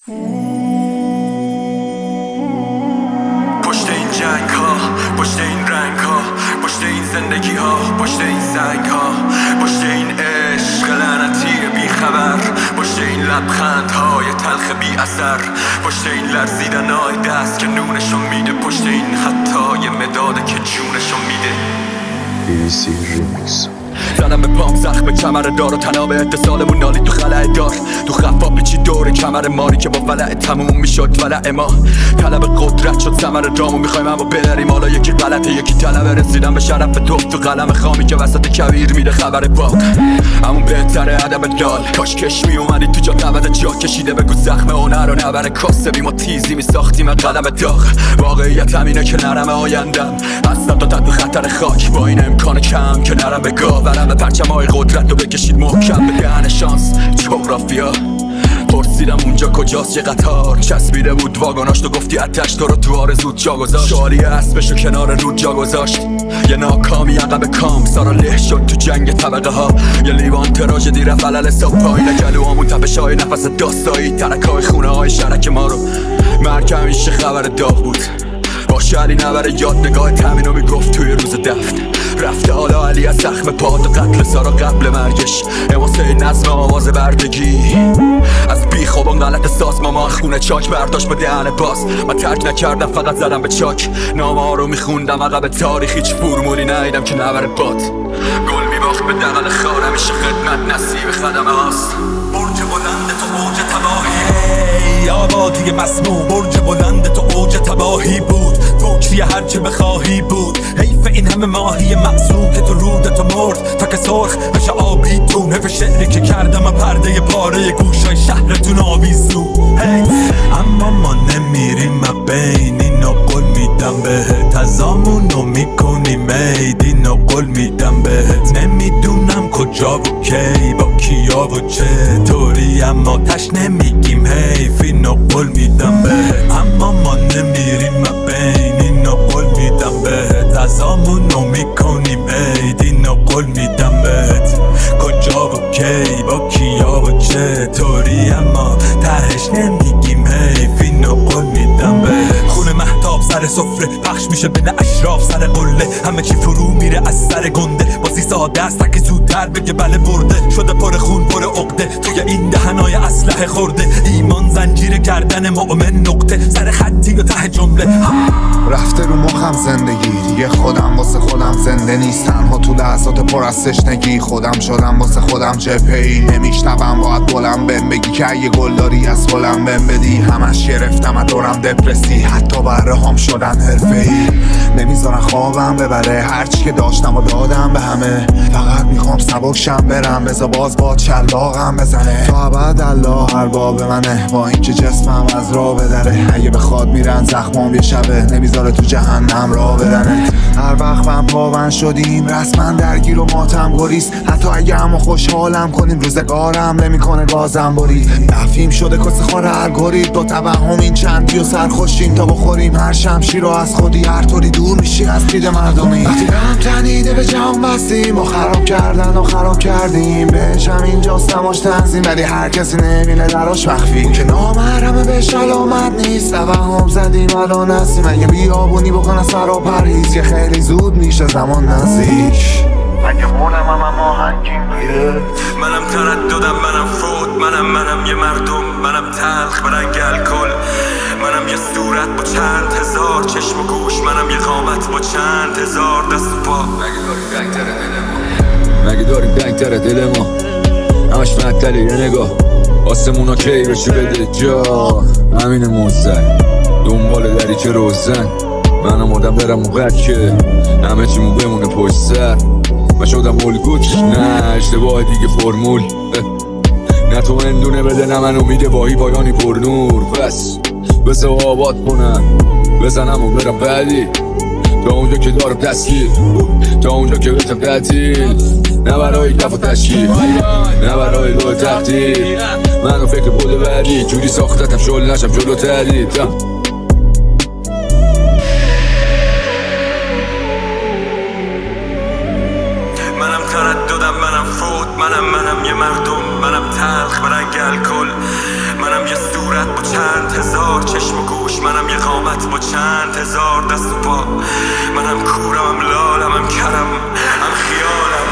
پشت این جنگ ها، پشت این رنگ ها، پشت این زندگی ها، پشت این سنگ ها، پشت این عشق لعنتی بی خبر، پشت این لبخند های تلخ بی اثر، پشت این لرزیدن های دست که نونشون میده، پشت این خطای مداده که جونشون میده. BBC Remix. زدم به پام زخم کمر دار و تناب اتصالمون نالی تو خلع دار، تو خفا پیچی دور کمر ماری که با ولع تموم میشد ولع ما. طلب قدرت شد ثمر دامو میخوایم اما بریم، حالا یکی غلطه یکی طلب رسیدن به شرف تو قلم خامی که وسط کویر میده خبر باغ. همون بهتره ادب لال، کاش کش میومدی تو جا نبد جا کشیده، بگو زخم هنر و نبر کاسبی ما تیزی میساختیم قلم داغ. واقعیت همینه که نرم آیندم هستم تا تحت خطر خاک، با این امکان کم که نرم به گاه برم به پرچمای قدرت رو بکشید محکم به دهن شانس. جغرافیا پرسیدم اونجا کجاست، یه قطار چسبیده بود واگناش، تو گفتی اتش تو رو تو آرزوت جا گذاشت، شالی اسبشو کنار رود جا گذاشت. یه ناکامی عقب کام سارا له شد تو جنگ طبقه ها، یه لیوان تراژدی رفت علل صبح پایین گلوهامون تپش‌های نفس داستایی، ترک‌های خونه های شرک ما رو. مرگ همیشه خبر داغ بود، با شعری نبره یاد نگاه تمینو میگفت توی روز دفن. رفته حالا علی از زخم پاد و قتل سارا قبل مرگش، حماسه نظم آواز بردگی از بی خوابان غلط ساز. مامان خونه چاک برداشت به دهن باز، من ترک نکردم فقط زدم به چاک. نامه ها رو میخوندم عقب تاریخ، هیچ فرمولی ندیدم که نبره باد. گل میباخت به دقل خار، همیشه خدمت نصیب خدمه هاست. برج بلند تو اوج تباهی، آبادی مسموم برج بلند تو اوج تباهی بود، فوکسی هرچه بخواهی بود. حیف این همه ماهی معصوم که تو رودتو مرد تا که سرخ بشه آبی تون. حیف شعری که کردم پرده پاره گوشای شهرتون آویزون. اما ما نمیریم بین اینو قول میدم بهت، ازامونو میکنی مید اینو قول میدم بهت. نمیدونم کجا و کی با کیا و چطوری، اما تش نمیگیم حیف اینو قول میدم بهت. اما ما نمیریم بین اینو قول میدم بهت، ازامونو میکنیم عید اینو قول میدم بهت. کجا و کی با کیا و چطوری، اما تهش نمیگیم حیف اینو قول میدم بهت. خونه مهتاب سر سفره پخش میشه بین اشراف سر قله، همه چی فرو میره از سر گنده. بازی ساده است تا که زودتر بگه بله برده، شده پر خون پر عقده توی این دهنای اسلحه خورده. ایمان زنجیر گردن مؤمن نقطه سر خطی و ته جمله. رفته رو مخم زندگی دیگه، خودم واسه خودم زنده نیست، تنها تو لحظات پر از تشنگی. خودم شدم واسه خودم جبهه‌ای، نمیشنوم باید بلند بهم بگی که اگه گل داری از گلم بهم بدی. همش گرفتم از دورم دپرسی، حتی بره هم شدن حرفه‌ای. نمیذارن خوابم ببره، هرچی که داشتم و دادم به همه. فقط میخوام سبک شم برم، بذار باز چلاقم بزنه. تا ابد الله ارباب منه، با اینکه جسمم از راه بدره. اگه بخواد میرن زخمام یه شبه، نمیذاره تو جهنم راه بدنه. هر وقت من پابند شدیم رسما درگیر و ماتم گریز، حتی اگه همو خوشحالم کنیم روزگارم نمیکنه گازم برید. دفیم شده کس خور هر گرید، با توهم این چندی و سرخوشیم تا بخوریم هر شمشیر رو از خودی. هر طوری دور میشی از دید مردمی، وقتی هم تنیده به جام بستیم و خراب کردن و خراب کردیم. بهش هم اینجاست نماش تنظیم، ولی هر کسی نمیره دراش مخفی. که نامحرمه بهش علامت نیست، توهم زدیم الان هستیم. اگه بیابونی بکنه سر و پریز، که خیلی زود میشه زمان نزدیک. اگه مولم هم آهنگیم میره، منم ترددم، منم فوت، منم یه مردم، منم تلخ به رنگ الکل، منم یه صورت با چند هزار چشم و گوش، منم یه قامت با چند هزار دست و پا. مگه داریم دنگ تره دل ما، همش مطلعه یه نگاه. آسمونا کی بشه بده جا، همین موزن دنبال دریچه روزن. من آمادم برم اونقدر که همه چیمون بمونه پشت سر. من شدم الگوت، نه اشتباه دیگه فرمول. نه تو اندونه بده، نه من امید واهی پایانی پر نور. پس بسه آباد کنم بزنم و برم بعدی، تا اونجا که دارم تسکیل، تا اونجا که بتم تعطیل. نه برای کف و تشکیل، نه برای دو تقدیر. منو فکر بوده بعدی، جوری ساختتم شل نشم جلو تردید. منم ترددم، منم فوت، منم یه مردم، منم تلخ به رنگ الکل، منم یه صورت با منم یه قامت با چند هزار دست و پا. منم کورم، هم لالم، هم کرم، هم خیالم.